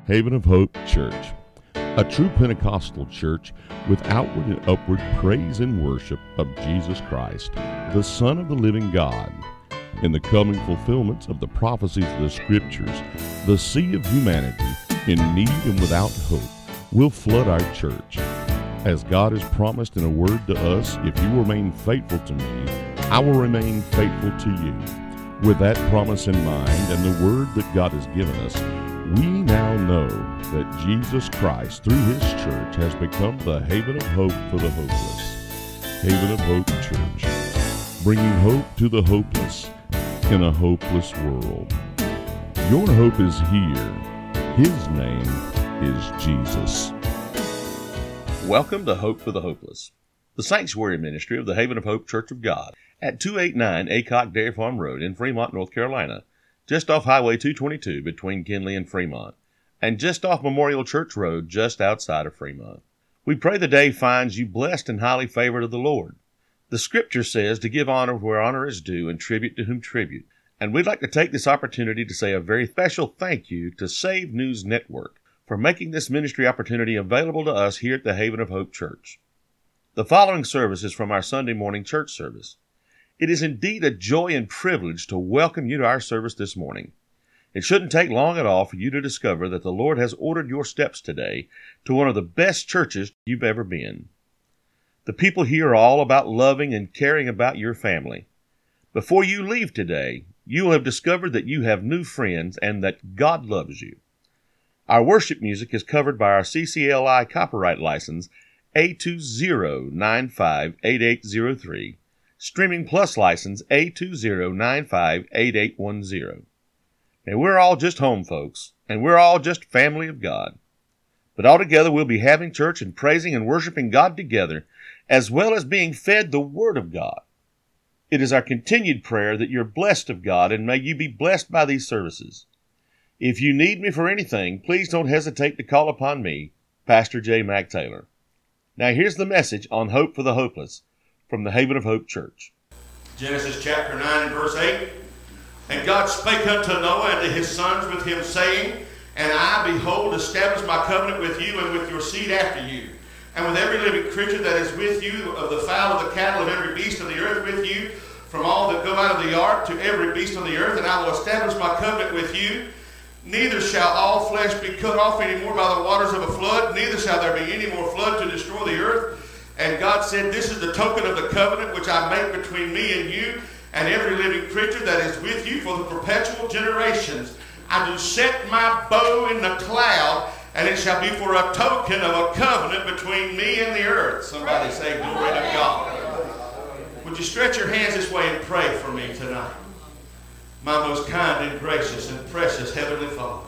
Haven of Hope Church, a true Pentecostal church with outward and upward praise and worship of Jesus Christ, the Son of the living God. In the coming fulfillments of the prophecies of the Scriptures, the sea of humanity, in need and without hope, will flood our church. As God has promised in a word to us, if you remain faithful to me, I will remain faithful to you. With that promise in mind and the word that God has given us, we now know that Jesus Christ, through His church, has become the haven of hope for the hopeless. Haven of Hope Church, bringing hope to the hopeless in a hopeless world. Your hope is here. His name is Jesus. Welcome to Hope for the Hopeless, the sanctuary ministry of the Haven of Hope Church of God at 289 Aycock Dairy Farm Road in Fremont, North Carolina, just off Highway 222 between Kinley and Fremont, and just off Memorial Church Road just outside of Fremont. We pray the day finds you blessed and highly favored of the Lord. The Scripture says to give honor where honor is due and tribute to whom tribute, and we'd like to take this opportunity to say a very special thank you to Save News Network for making this ministry opportunity available to us here at the Haven of Hope Church. The following service is from our Sunday morning church service. It is indeed a joy and privilege to welcome you to our service this morning. It shouldn't take long at all for you to discover that the Lord has ordered your steps today to one of the best churches you've ever been. The people here are all about loving and caring about your family. Before you leave today, you will have discovered that you have new friends and that God loves you. Our worship music is covered by our CCLI copyright license A20958803, Streaming Plus license A20958810. Now, we're all just home folks, and we're all just family of God. But altogether, we'll be having church and praising and worshiping God together, as well as being fed the Word of God. It is our continued prayer that you're blessed of God, and may you be blessed by these services. If you need me for anything, please don't hesitate to call upon me, Pastor J. Mac Taylor. Now, here's the message on Hope for the Hopeless from the Haven of Hope Church. Genesis chapter 9 and verse 8. And God spake unto Noah and to his sons with him, saying, And I, behold, establish my covenant with you and with your seed after you, and with every living creature that is with you, of the fowl, of the cattle, of every beast of the earth with you, from all that go out of the ark to every beast of the earth, and I will establish my covenant with you. Neither shall all flesh be cut off any more by the waters of a flood, neither shall there be any more flood to destroy the earth. And God said, This is the token of the covenant which I make between me and you, and every living creature that is with you for the perpetual generations. I do set my bow in the cloud, and it shall be for a token of a covenant between me and the earth. Somebody say, Glory to God. Would you stretch your hands this way and pray for me tonight? My most kind and gracious and precious Heavenly Father,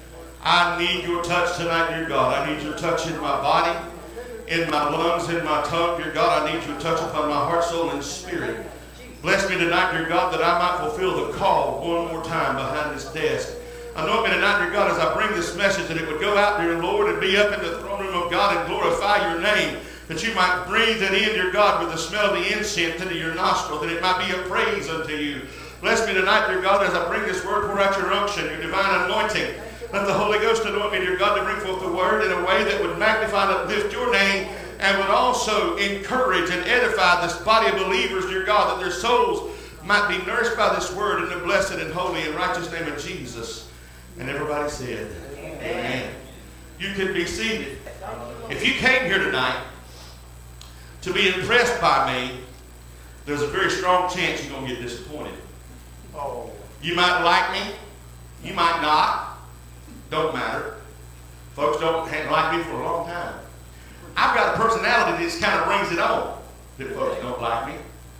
I need your touch tonight, dear God. I need your touch in my body, in my lungs, in my tongue, dear God. I need your touch upon my heart, soul, and spirit. Bless me tonight, dear God, that I might fulfill the call one more time behind this desk. Anoint me tonight, dear God, as I bring this message, that it would go out, dear Lord, and be up in the throne room of God and glorify your name, that you might breathe it in, dear God, with the smell of the incense into your nostril, that it might be a praise unto you. Bless me tonight, dear God, as I bring this word, pour out your unction, your divine anointing. Let the Holy Ghost anoint me, dear God, to bring forth the word in a way that would magnify and uplift your name, and would also encourage and edify this body of believers, dear God, that their souls might be nourished by this word in the blessed and holy and righteous name of Jesus. And everybody said, Amen. You can be seated. If you came here tonight to be impressed by me, there's a very strong chance you're going to get disappointed. You might like me. You might not. Don't matter. Folks don't like me for a long time. I've got a personality that just kind of brings it on that folks don't like me.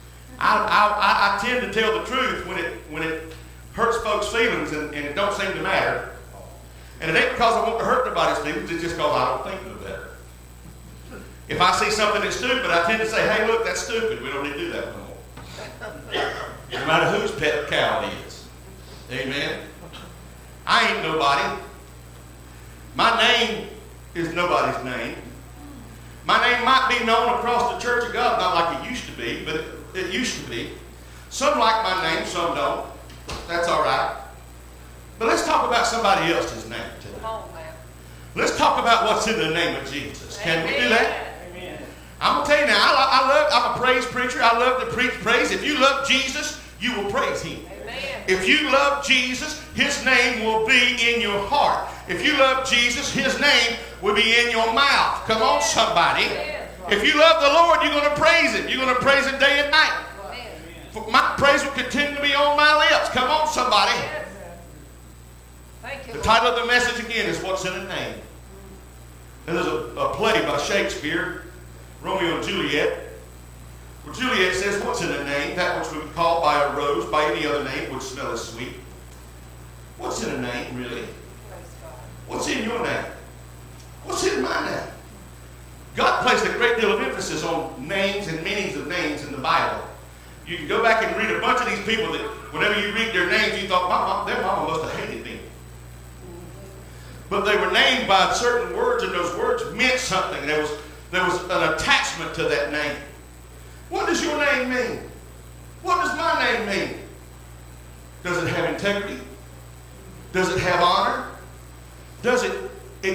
I tend to tell the truth when it hurts folks' feelings, and it don't seem to matter. And it ain't because I want to hurt nobody's feelings, it's just because I don't think no better. If I see something that's stupid, I tend to say, Hey, look, that's stupid. We don't need to do that no more. No matter whose pet cow it is. Amen. I ain't nobody. My name is nobody's name. My name might be known across the Church of God, not like it used to be, but it used to be. Some like my name, some don't. That's all right. But let's talk about somebody else's name today. Let's talk about what's in the name of Jesus. Can we do that? Amen. I'm going to tell you now, I'm a praise preacher. I love to preach praise. If you love Jesus, you will praise Him. Amen. If you love Jesus, His name will be in your heart. If you love Jesus, His name will be in your mouth. Come on, somebody. If you love the Lord, you're going to praise Him. You're going to praise Him day and night. My praise will continue to be on my lips. Come on, somebody. Thank you. The title of the message again is What's in a Name. And there's a play by Shakespeare, Romeo and Juliet, where Juliet says, what's in a name? That which we would call by a rose, by any other name, would smell as sweet. What's in a name, really? What's in your name? What's in my name? God placed a great deal of emphasis on names and meanings of names in the Bible. You can go back and read a bunch of these people that whenever you read their names, you thought, their mama must have hated me. But they were named by certain words, and those words meant something. There was an attachment to that name. What does your name mean? What does my name mean? Does it have integrity? Does it have honor? Does it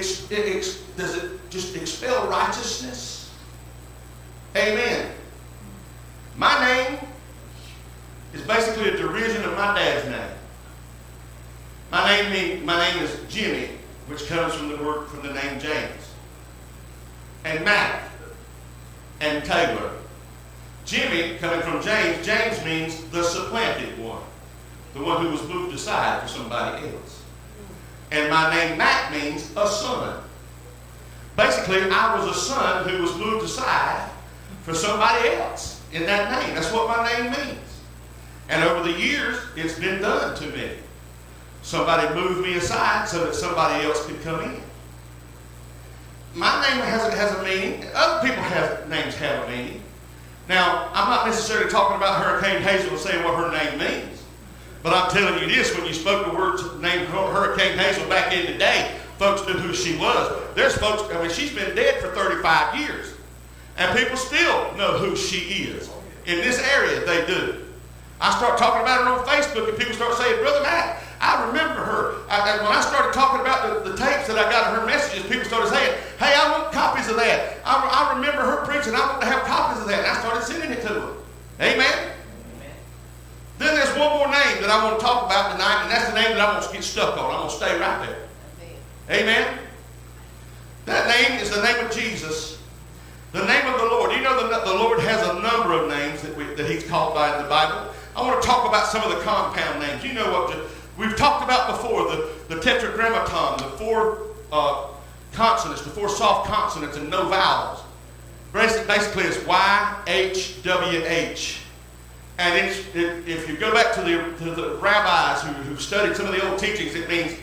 just expel righteousness? Amen. My name is basically a derision of my dad's name. My name is Jimmy, which comes from the name James. And Matt and Taylor. Jimmy, coming from James, James means the supplanted one. The one who was moved aside for somebody else. And my name Matt means a son. Basically, I was a son who was moved aside for somebody else in that name. That's what my name means. And over the years, it's been done to me. Somebody moved me aside so that somebody else could come in. My name has a meaning. Other people's names have a meaning. Now, I'm not necessarily talking about Hurricane Hazel and saying what her name means. But I'm telling you this, when you spoke the words named Hurricane Hazel back in the day, folks knew who she was. There's folks, she's been dead for 35 years. And people still know who she is. In this area, they do. I start talking about her on Facebook, and people start saying, Brother Matt, I remember her. When I started talking about the tapes that I got of her messages, people started saying, hey, I want copies of that. I remember her preaching. I want to have copies of that. And I started sending it to them. Amen? Then there's one more name that I want to talk about tonight, and that's the name that I'm going to get stuck on. I'm going to stay right there. Amen? That name is the name of Jesus. The name of the Lord. You know the Lord has a number of names that He's called by in the Bible. I want to talk about some of the compound names. You know what we've talked about before, the tetragrammaton, the four consonants, the four soft consonants and no vowels. Basically, it's YHWH. And if you go back to the rabbis who studied some of the old teachings, it means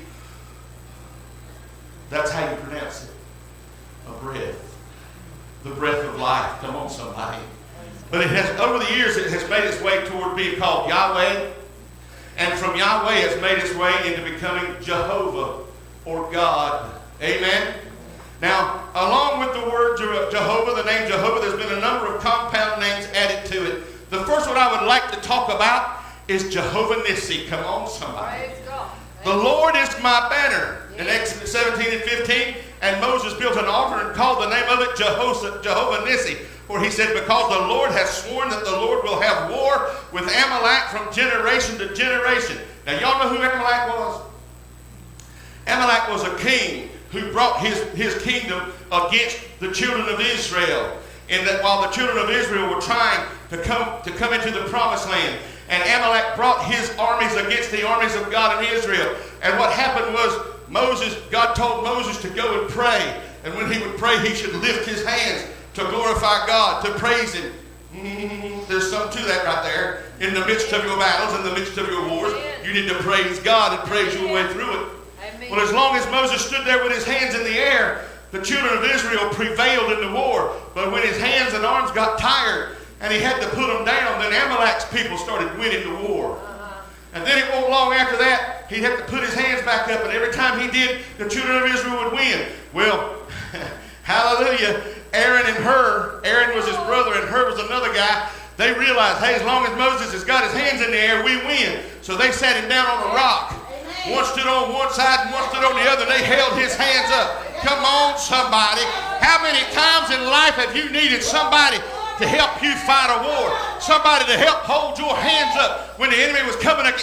that's how you pronounce it. A breath. The breath of life. Come on, somebody. But it has, over the years, it has made its way toward being called Yahweh. And from Yahweh, it's made its way into becoming Jehovah or God. Amen? Now, along with the word Jehovah, the name Jehovah, there's been a number of compound names added to it. The first one I would like to talk about is Jehovah Nissi. Come on, somebody. Praise God. The Lord is my banner. In Exodus 17 and 15, and Moses built an altar and called the name of it Jehovah Nissi. For he said, because the Lord has sworn that the Lord will have war with Amalek from generation to generation. Now, y'all know who Amalek was? Amalek was a king who brought his kingdom against the children of Israel. In that while the children of Israel were trying to come into the promised land, and Amalek brought his armies against the armies of God in Israel. And what happened was God told Moses to go and pray. And when he would pray, he should lift his hands to glorify God, to praise Him. There's something to that right there. In the midst of your battles, in the midst of your wars, you need to praise God and praise your way through it. Amen. Well, as long as Moses stood there with his hands in the air, the children of Israel prevailed in the war. But when his hands and arms got tired and he had to put them down, then Amalek's people started winning the war. And then it won't long after that, he'd have to put his hands back up, and every time he did, the children of Israel would win. Well, hallelujah, Aaron was his brother, and Hur was another guy. They realized, hey, as long as Moses has got his hands in the air, we win. So they sat him down on a rock. One stood on one side and one stood on the other. They held his hands up. Come on, somebody. How many times in life have you needed somebody to help you fight a war? Somebody to help hold your hands up when the enemy was coming against.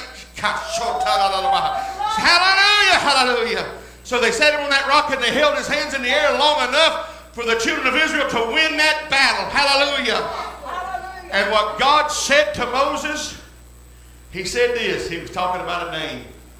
Hallelujah, hallelujah. So they set him on that rock and they held his hands in the air long enough for the children of Israel to win that battle. Hallelujah. And what God said to Moses, he said this. He was talking about a name.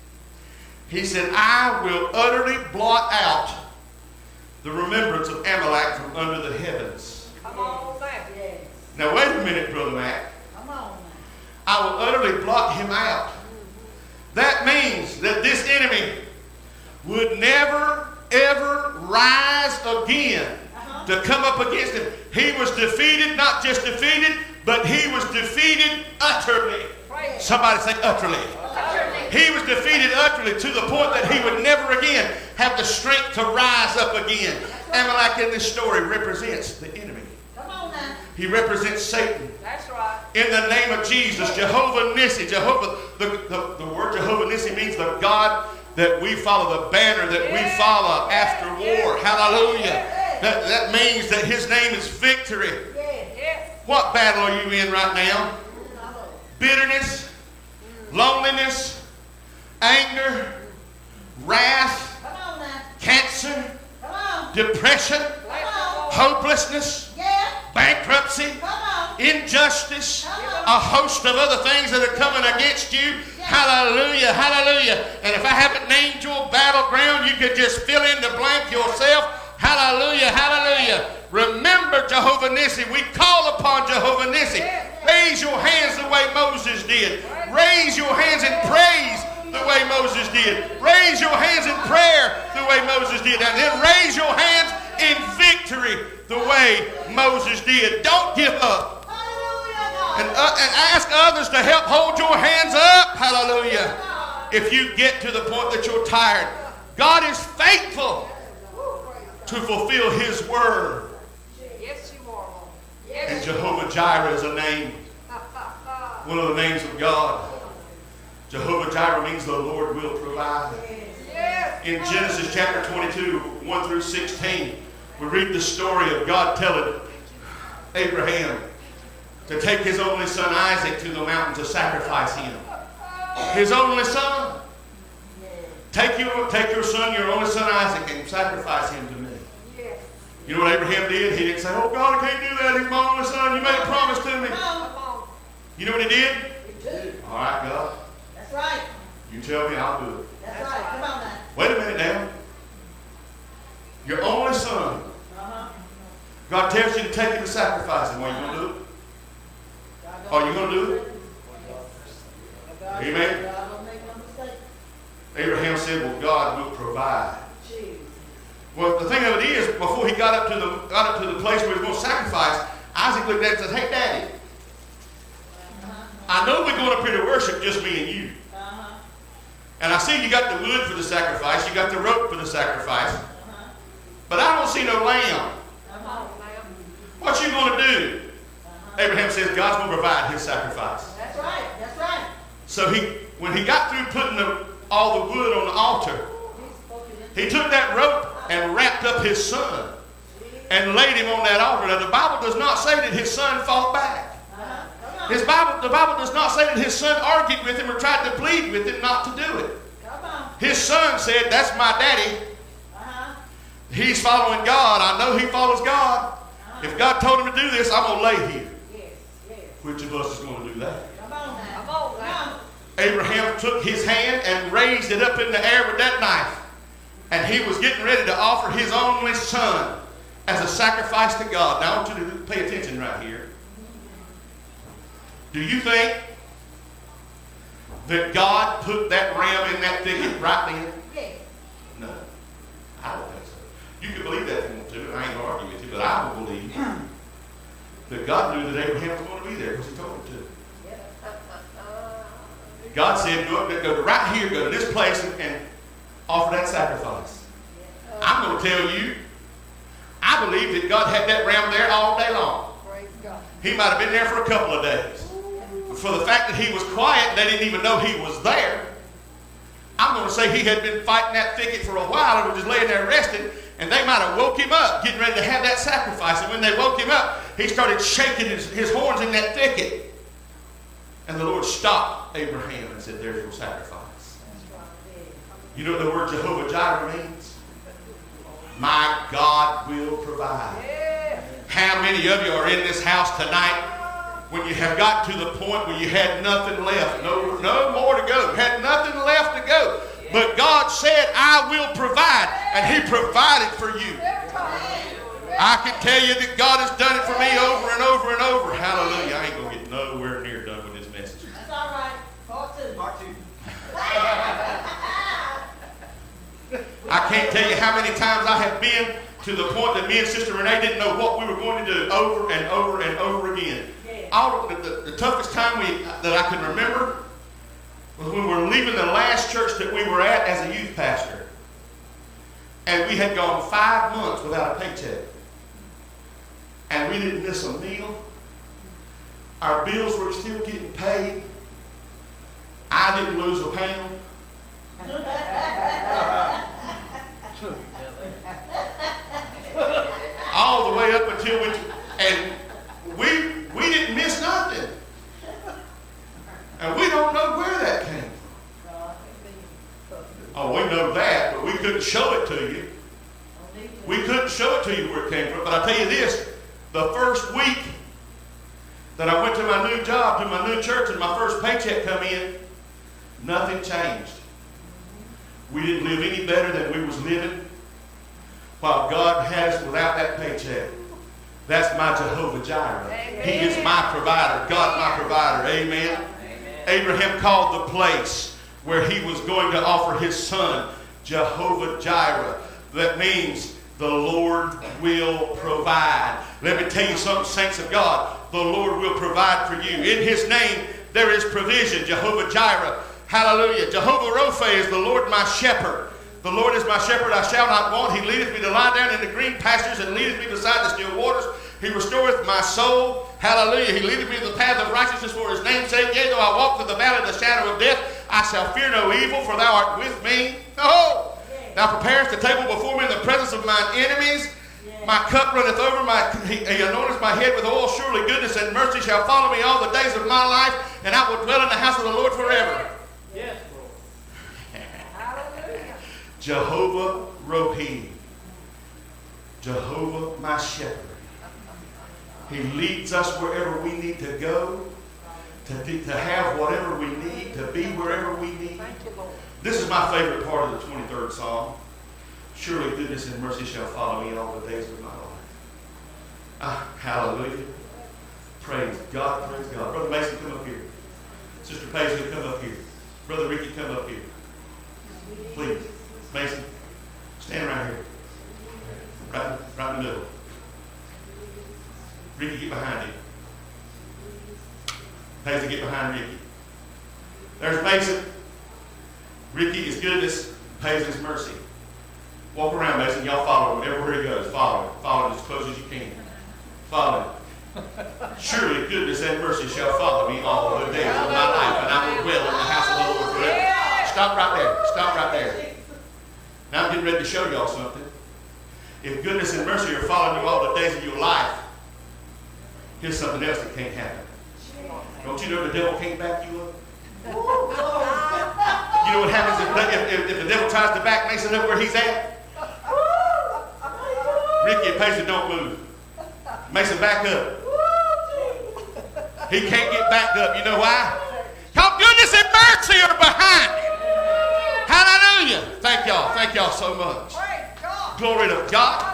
He said, I will utterly blot out the remembrance of Amalek from under the heavens. Come on, Mac. Now wait a minute, Brother Mac. Come on. I will utterly blot him out. That means that this enemy would never, ever rise again to come up against him. He was defeated, not just defeated, but he was defeated utterly. Somebody say utterly. He was defeated utterly to the point that he would never again have the strength to rise up again. Amalek in this story represents the enemy. Come on now. He represents Satan. That's right. In the name of Jesus, Jehovah Nissi. Jehovah, the word Jehovah Nissi means the God that we follow, the banner that we follow after war. Hallelujah. That means that his name is victory. What battle are you in right now? Bitterness, loneliness, anger, wrath, cancer, depression, hopelessness, bankruptcy, injustice, a host of other things that are coming against you. Hallelujah, hallelujah. And if I haven't named your battleground, you could just fill in the blank yourself. Hallelujah, hallelujah. Remember Jehovah Nissi. We call upon Jehovah Nissi. Raise your hands the way Moses did. Raise your hands in praise the way Moses did. Raise your hands in prayer the way Moses did. And then raise your hands in victory the way Moses did. Don't give up. And ask others to help hold your hands up. Hallelujah. If you get to the point that you're tired, God is faithful to fulfill his word. Yes, you are. And Jehovah Jireh is a name. One of the names of God. Jehovah Jireh means the Lord will provide. In Genesis chapter 22, 1 through 16, we read the story of God telling Abraham to take his only son Isaac to the mountain to sacrifice him. His only son. Take your son, your only son Isaac, and sacrifice him to me. You know what Abraham did? He didn't say, oh God, I can't do that. He's my only son. You made a promise to me. You know what he did? All right, God. That's right. You tell me, I'll do it. That's right. Come on now. Wait a minute now. Your only son. God tells you to take him to sacrifice him. Are you going to do it? Are you going to do it? Amen. Abraham said, well, God will provide. Well, the thing of it is, before he got up to the place where he was going to sacrifice, Isaac looked at it and said, hey, Daddy, I know we're going up here to worship, just me and you. And I see you got the wood for the sacrifice, you got the rope for the sacrifice, but I don't see no lamb. What you going to do? Abraham says God's going to provide his sacrifice. That's right. That's right. So when he got through putting all the wood on the altar, he took that rope and wrapped up his son and laid him on that altar. Now the Bible does not say that his son fought back. The Bible does not say that his son argued with him or tried to plead with him not to do it. His son said, that's my daddy. He's following God. I know he follows God. If God told him to do this, I'm going to lay here. Which of us is going to do that? Come on now. Abraham took his hand and raised it up in the air with that knife. And he was getting ready to offer his only son as a sacrifice to God. Now I want you to pay attention right here. Do you think that God put that ram in that thicket right then? Yes. No. I don't think so. You can believe that if you want to, and I ain't going to argue with you, but I will believe that God knew that Abraham was going to be there because he told him to. God said, go to right here, go to this place and offer that sacrifice. I'm going to tell you, I believe that God had that ram there all day long. He might have been there for a couple of days. But for the fact that he was quiet, they didn't even know he was there. I'm going to say he had been fighting that thicket for a while and was just laying there resting. And they might have woke him up, getting ready to have that sacrifice. And when they woke him up, he started shaking his horns in that thicket. And the Lord stopped Abraham and said, there's your sacrifice. You know what the word Jehovah Jireh means? My God will provide. How many of you are in this house tonight when you have got to the point where you had nothing left, no more to go, had nothing left to go, but God said, I will provide, and he provided for you. I can tell you that God has done it for me over and over and over. Hallelujah. I ain't going to get nowhere near done with this message. That's all right. Part two. I can't tell you how many times I have been to the point that me and Sister Renee didn't know what we were going to do over and over and over again. The toughest time that I can remember was when we were leaving the last church that we were at as a youth pastor. And we had gone 5 months without a paycheck. And we didn't miss a meal. Our bills were still getting paid. I didn't lose a pound. All the way up until we didn't miss nothing. And we don't know where that came from. Oh, we know that, but we couldn't show it to you. We couldn't show it to you where it came from. But I tell you this, the first week that I went to my new job, to my new church, and my first paycheck come in, nothing changed. We didn't live any better than we was living while God had us without that paycheck. That's my Jehovah Jireh. He is my provider. God my provider. Amen. Abraham called the place where he was going to offer his son Jehovah Jireh. That means the Lord will provide. Let me tell you something, saints of God. The Lord will provide for you. In his name there is provision. Jehovah Jireh. Hallelujah. Jehovah Rophe is the Lord my shepherd. The Lord is my shepherd, I shall not want. He leadeth me to lie down in the green pastures and leadeth me beside the still waters. He restoreth my soul. Hallelujah. He leadeth me to the path of righteousness for his name's sake. Yea, though I walk through the valley of the shadow of death, I shall fear no evil, for thou art with me. Oh! Thou preparest the table before me in the presence of mine enemies. My cup runneth over. He anointeth my head with oil. Surely goodness and mercy shall follow me all the days of my life, and I will dwell in the house of the Lord forever. Yes, Lord. Hallelujah. Jehovah Rohi. Jehovah my shepherd. He leads us wherever we need to go, to have whatever we need, to be wherever we need. This is my favorite part of the 23rd Psalm. Surely goodness and mercy shall follow me all the days of my life. Hallelujah. Praise God, praise God. Brother Mason, come up here. Sister Paisley, come up here. Brother Ricky, come up here. Please. Mason, stand right here. Right in the middle. Ricky, get behind you. Paisley, get behind Ricky. There's Mason. Ricky is goodness. Paisley's mercy. Walk around, Mason. Y'all follow him everywhere he goes. Follow him. Follow him as close as you can. Follow him. Surely goodness and mercy shall follow me all the days of my life, and I will dwell in the house of the Lord forever. Stop right there. Stop right there. Now I'm getting ready to show y'all something. If goodness and mercy are following you all the days of your life, here's something else that can't happen. Don't you know the devil can't back you up? You know what happens if the devil tries to back Mason up where he's at? Ricky and Paisley, don't move. Mason, back up. He can't get backed up. You know why? Because goodness and mercy are behind him. Hallelujah. Thank y'all. Thank y'all so much. Glory to God.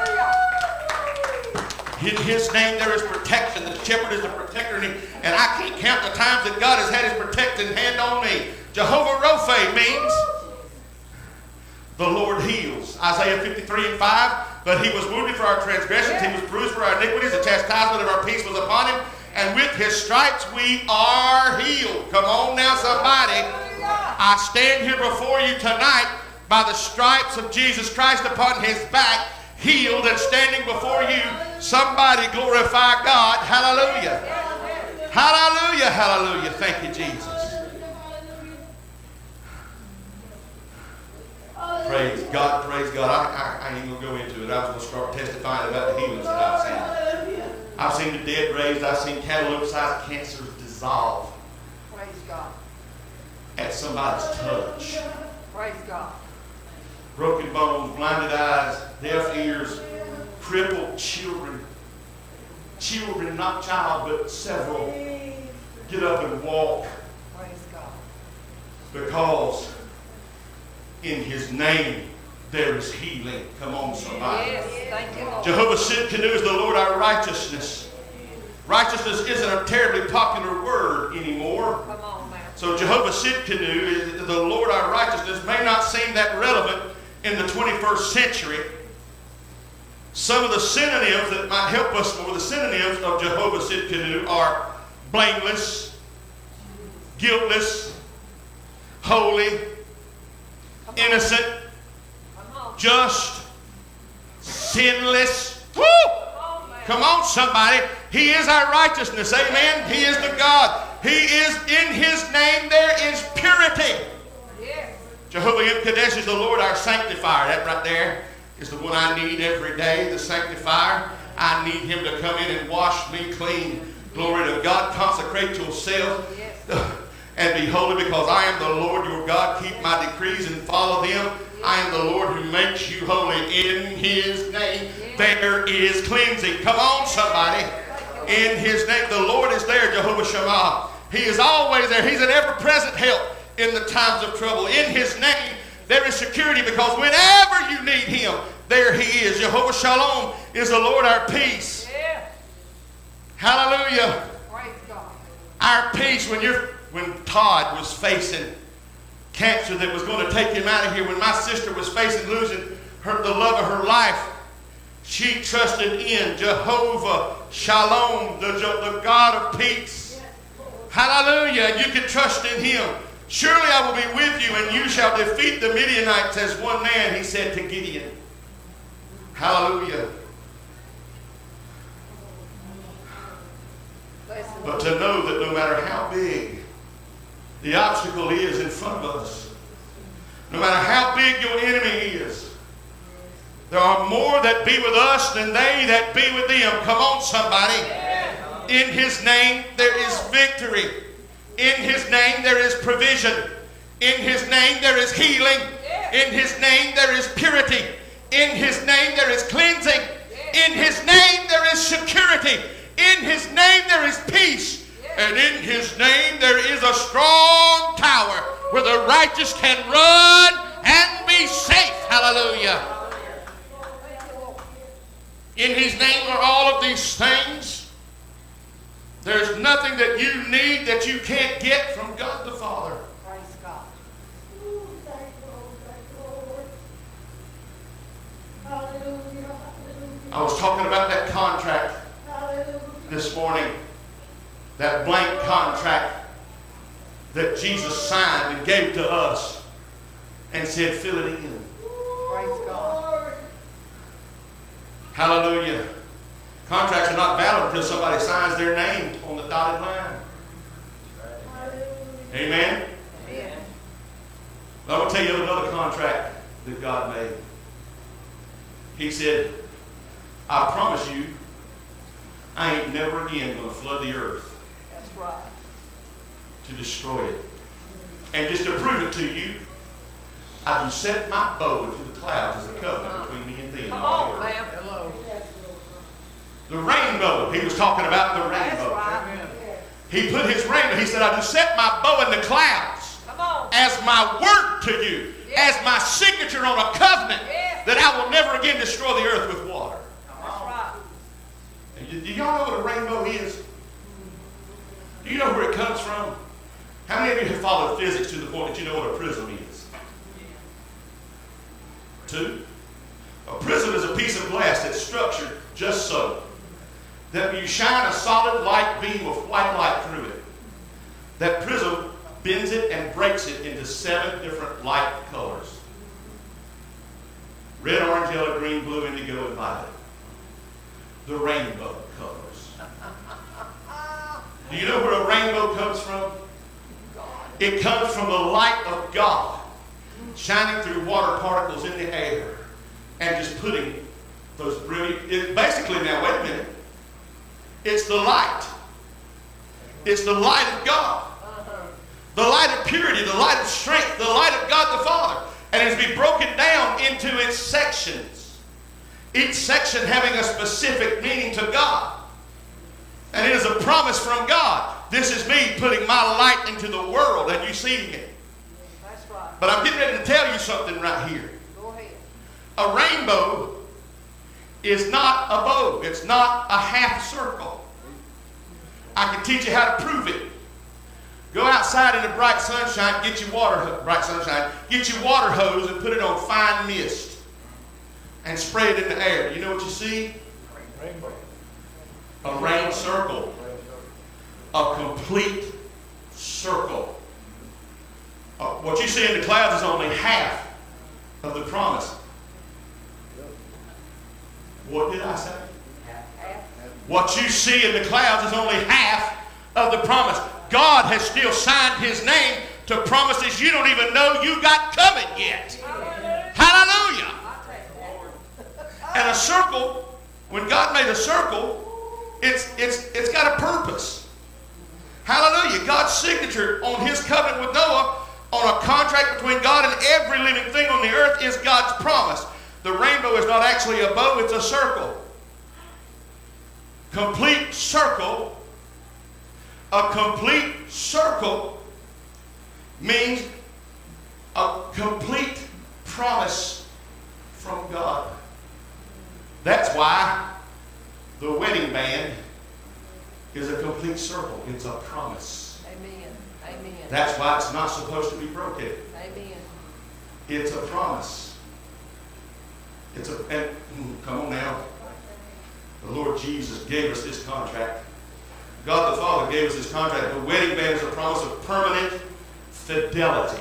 In his name there is protection. The shepherd is the protector. And I can't count the times that God has had his protecting hand on me. Jehovah Rophe means the Lord heals. Isaiah 53:5. But he was wounded for our transgressions. He was bruised for our iniquities. The chastisement of our peace was upon him. And with his stripes we are healed. Come on now, somebody. I stand here before you tonight by the stripes of Jesus Christ upon his back, healed and standing before you. Somebody glorify God. Hallelujah. Hallelujah. Hallelujah. Thank you, Jesus. Praise God, praise God. I ain't going to go into it. I was going to start testifying about the healings that I've seen. I've seen the dead raised. I've seen cantaloupe-sized cancers dissolve Praise God. at somebody's touch. Praise God. Broken bones, blinded eyes, deaf ears, crippled children. Children, not child, but several, get up and walk Praise God. because in His name there is healing. Come on, somebody. Yes, thank you, Lord. Jehovah Sidkenu is the Lord our righteousness. Righteousness isn't a terribly popular word anymore. Come on, man. So Jehovah Sidkenu, the Lord our righteousness, may not seem that relevant in the 21st century. Some of the synonyms that might help us more, the synonyms of Jehovah Sidkenu are blameless, guiltless, holy, innocent, just, sinless. Woo! Come on, somebody. He is our righteousness. Amen. He is the God. He is, in His name there is purity. Yes. Jehovah Kadesh is the Lord our sanctifier. That right there is the one I need every day, the sanctifier. I need Him to come in and wash me clean. Glory to God. Consecrate yourself and be holy, because I am the Lord your God. Keep my decrees and follow them. I am the Lord who makes you holy. In His name there is cleansing. Come on, somebody. In His name. The Lord is there, Jehovah Shammah. He is always there. He's an ever-present help in the times of trouble. In His name there is security, because whenever you need Him, there He is. Jehovah Shalom is the Lord our peace. Yeah. Hallelujah. Praise God. Our peace. When Todd was facing cancer that was going to take him out of here, when my sister was facing losing the love of her life, she trusted in Jehovah Shalom, the God of peace. Hallelujah. You can trust in Him. Surely I will be with you, and you shall defeat the Midianites as one man, He said to Gideon. Hallelujah. But to know that no matter how big the obstacle is in front of us, no matter how big your enemy is, there are more that be with us than they that be with them. Come on, somebody. In His name there is victory. In His name there is provision. In His name there is healing. In His name there is purity. In His name there is cleansing. In His name there is security. In His name there is peace. And in His name there is a strong tower where the righteous can run and be safe. Hallelujah. In His name are all of these things. There's nothing that you need that you can't get from God the Father. Praise God. I was talking about that contract this morning. That blank contract that Jesus signed and gave to us and said, fill it in. Praise God. Hallelujah. Contracts are not valid until somebody signs their name on the dotted line. Amen? Amen. I will tell you another contract that God made. He said, I promise you, I ain't never again going to flood the earth That's right. to destroy it. And just to prove it to you, I can set my bow into the clouds as a covenant between me and thee. Come on, ma'am. Hello. The rainbow. He was talking about the That's rainbow. right. He put his rainbow. He said, I can set my bow in the clouds Come on. as my word to you, as my signature on a covenant that I will never again destroy the earth with water. That's right. And do y'all know what a rainbow is? Do you know where it comes from? How many of you have followed physics to the point that you know what a prism is? 2. A prism is a piece of glass that's structured just so that when you shine a solid light beam of white light through it, that prism bends it and breaks it into 7 different light colors. Red, orange, yellow, green, blue, indigo, and violet. The rainbow colors. Do you know where a rainbow comes from? It comes from the light of God shining through water particles in the air and just putting those brilliant, basically now, wait a minute. It's the light. It's the light of God. The light of purity, the light of strength, the light of God the Father. And it's be broken down into its sections. Each section having a specific meaning to God. And it is a promise from God. This is me putting my light into the world and you seeing it. That's right. But I'm getting ready to tell you something right here. Go ahead. A rainbow is not a bow. It's not a half circle. I can teach you how to prove it. Go outside in the bright sunshine, get your water hose and put it on fine mist and spray it in the air. You know what you see? Rainbow. A rain circle. A complete circle. What you see in the clouds is only half of the promise. What did I say? What you see in the clouds is only half of the promise. God has still signed his name to promises you don't even know you got coming yet. Hallelujah. And a circle, when God made a circle, it's got a purpose. Hallelujah. God's signature on his covenant with Noah, on a contract between God and every living thing on the earth, is God's promise. The rainbow is not actually a bow, it's a circle. Complete circle. A complete circle means a complete promise from God. That's why the wedding band is a complete circle. It's a promise. Amen. Amen. That's why it's not supposed to be broken. Amen. It's a promise. Come on now. The Lord Jesus gave us this contract. God the Father gave us this contract. The wedding band is a promise of permanent fidelity.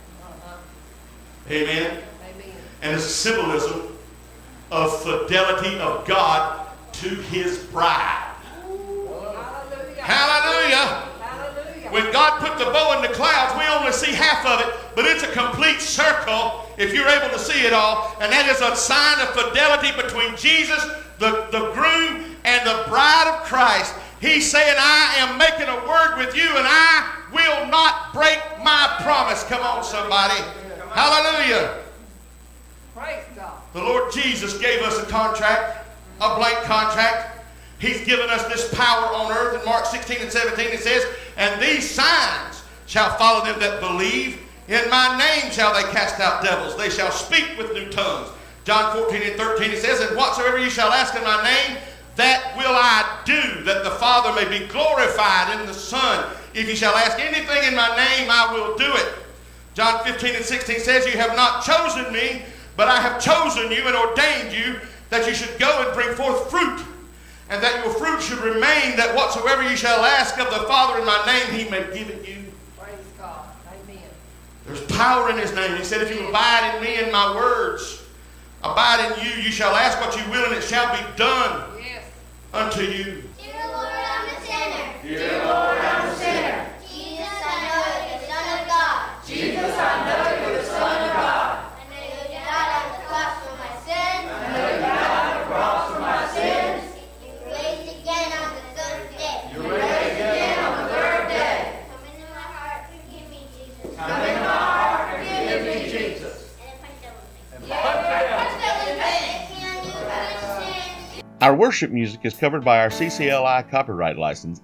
Amen? Amen. And it's a symbolism of fidelity of God to his bride. Hallelujah. Hallelujah. Hallelujah. When God put the bow in the clouds, we only see half of it, but it's a complete circle if you're able to see it all. And that is a sign of fidelity between Jesus, the groom, and the bride of Christ. He's saying, I am making a word with you and I will not break my promise. Come on, somebody. Hallelujah. Praise God. The Lord Jesus gave us a contract, a blank contract. He's given us this power on earth. In Mark 16 and 17 it says, and these signs shall follow them that believe. In my name shall they cast out devils. They shall speak with new tongues. John 14 and 13 it says, and whatsoever you shall ask in my name, that will I do, that the Father may be glorified in the Son. If you shall ask anything in my name, I will do it. John 15 and 16 says, you have not chosen me, but I have chosen you and ordained you that you should go and bring forth fruit, and that your fruit should remain, that whatsoever you shall ask of the Father in my name, he may give it you. Praise God. Amen. There's power in his name. He said, if you abide in me and my words, abide in you, you shall ask what you will, and it shall be done Yes. unto you. Dear Lord, I'm a sinner. Dear Lord, I'm a sinner. Jesus, I know you're the Son of God. Jesus, I know you're the Son of God. I know you died on the cross for my sins. I know you died on the cross for my sins. You were raised again on the third day. You were raised again on the third day. Come into my heart, forgive me, Jesus. Come into my heart, forgive me, Jesus. And if I don't, Yeah. Our worship music is covered by our CCLI copyright license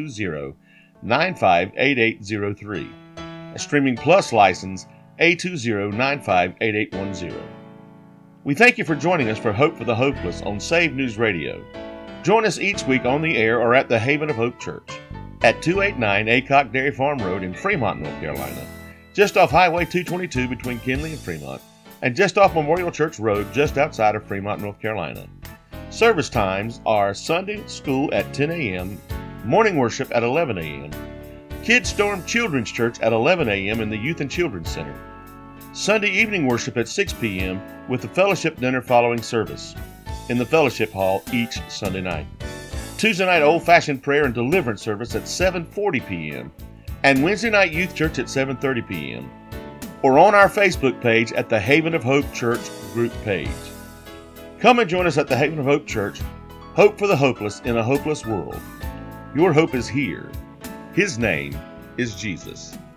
A20958803, a Streaming Plus license A20958810. We thank you for joining us for Hope for the Hopeless on Save News Radio. Join us each week on the air or at the Haven of Hope Church at 289 Aycock Dairy Farm Road in Fremont, North Carolina, just off Highway 222 between Kinley and Fremont, and just off Memorial Church Road just outside of Fremont, North Carolina. Service times are Sunday school at 10 a.m., morning worship at 11 a.m., Kids Storm Children's Church at 11 a.m. in the Youth and Children's Center, Sunday evening worship at 6 p.m. with the fellowship dinner following service in the fellowship hall each Sunday night, Tuesday night old-fashioned prayer and deliverance service at 7:40 p.m., and Wednesday night youth church at 7:30 p.m. or on our Facebook page at the Haven of Hope Church group page. Come and join us at the Haven of Hope Church, hope for the hopeless in a hopeless world. Your hope is here. His name is Jesus.